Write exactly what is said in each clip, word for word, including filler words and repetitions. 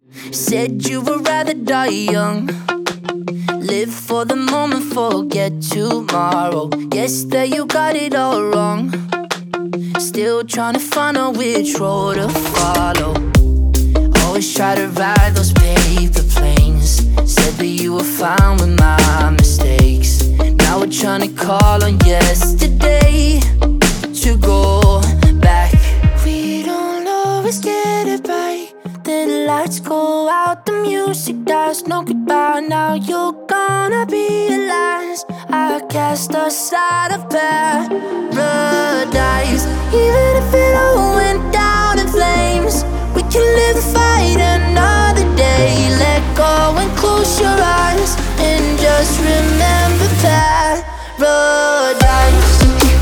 Said you would rather die young. Live for the moment, forget tomorrow. Guess that you got it all wrong. Still trying to find out which road to follow. Always try to ride those paper planes. Said that you were fine with my mistakes. Now we're trying to call on yesterday to go back. We don't always get it right. Then the lights go out, the music dies, no goodbye. Now you're gonna realize I cast us out of paradise. Even if it all went down in flames, we can live the fight another day. Let go and close your eyes and just remember paradise.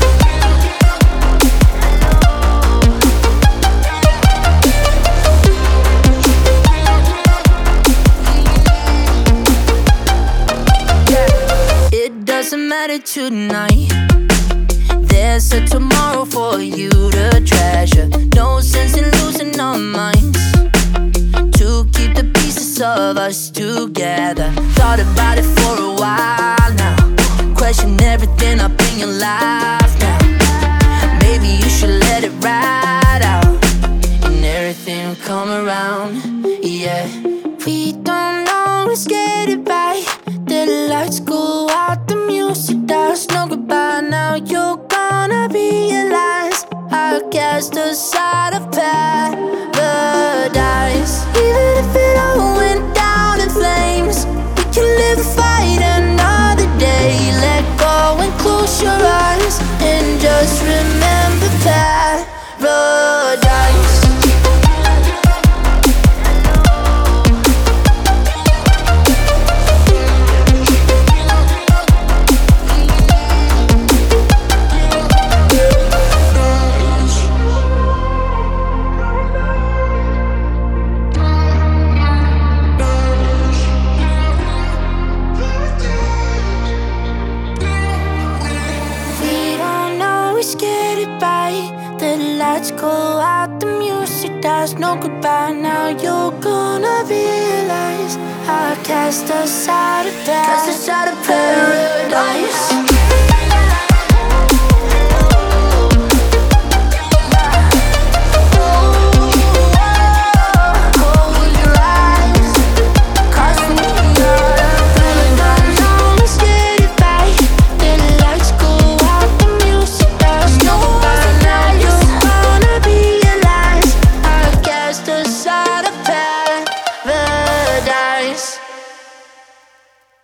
Doesn't matter tonight. There's a tomorrow for you to treasure. No sense in losing our minds. To keep the pieces of us together. Thought about it for a while now. Question everything up in your life now. Maybe you should let it ride out, and everything will come around. Yeah, we don't always get it right. The lights go out, the music dies, no goodbye. Now you're gonna realize I cast us out of paradise. Even if it all went down in flames, we can live the fight another day. Let go and close your eyes and just remember paradise. Get it right. The lights go out, the music dies, no goodbye. Now you're gonna realize I cast us out of paradise. Cast us out of paradise. Paradise.